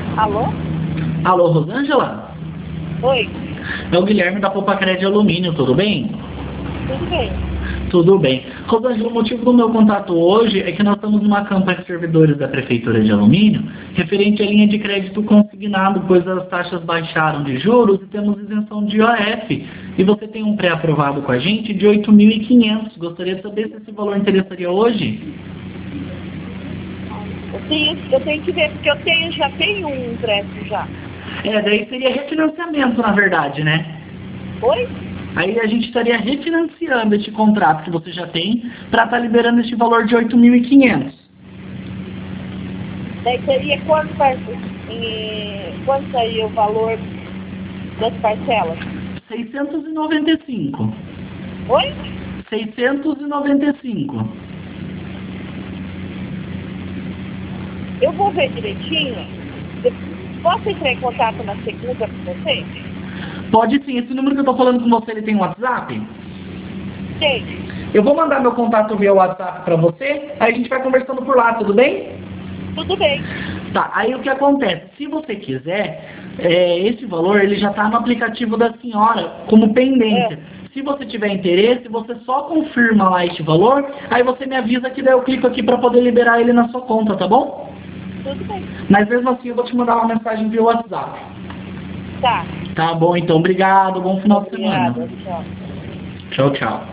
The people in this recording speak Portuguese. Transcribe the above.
Alô? Alô, Rosângela? Oi, É o Guilherme da Popacred Alumínio, tudo bem? tudo bem? Tudo bem. Rosângela, o motivo do meu contato hoje é que nós estamos numa campanha de servidores da Prefeitura de Alumínio referente à linha de crédito consignado, pois as taxas baixaram de juros e temos isenção de IOF. E você tem um pré-aprovado com a gente de 8.500. Gostaria de saber se esse valor interessaria hoje? Eu tenho que ver, porque já tenho um empréstimo já. Daí seria refinanciamento, na verdade, né? Oi? Aí a gente estaria refinanciando este contrato que você já tem para estar liberando este valor de 8.500. Daí seria quanto seria o valor das parcelas? 695. Oi? 695. Eu vou ver direitinho. Posso entrar em contato na segunda com você? Pode sim. Esse número que eu estou falando com você, ele tem WhatsApp? Tem. Eu vou mandar meu contato via WhatsApp para você, aí a gente vai conversando por lá, tudo bem? Tudo bem. Tá, aí o que acontece? Se você quiser, esse valor ele já está no aplicativo da senhora como pendência. Se você tiver interesse, você só confirma lá este valor, aí você me avisa que daí eu clico aqui para poder liberar ele na sua conta, tá bom? Tudo bem. Mas mesmo assim eu vou te mandar uma mensagem via WhatsApp. Tá. Tá bom, então obrigado, bom final de semana. Obrigada. Tchau. Tchau, tchau.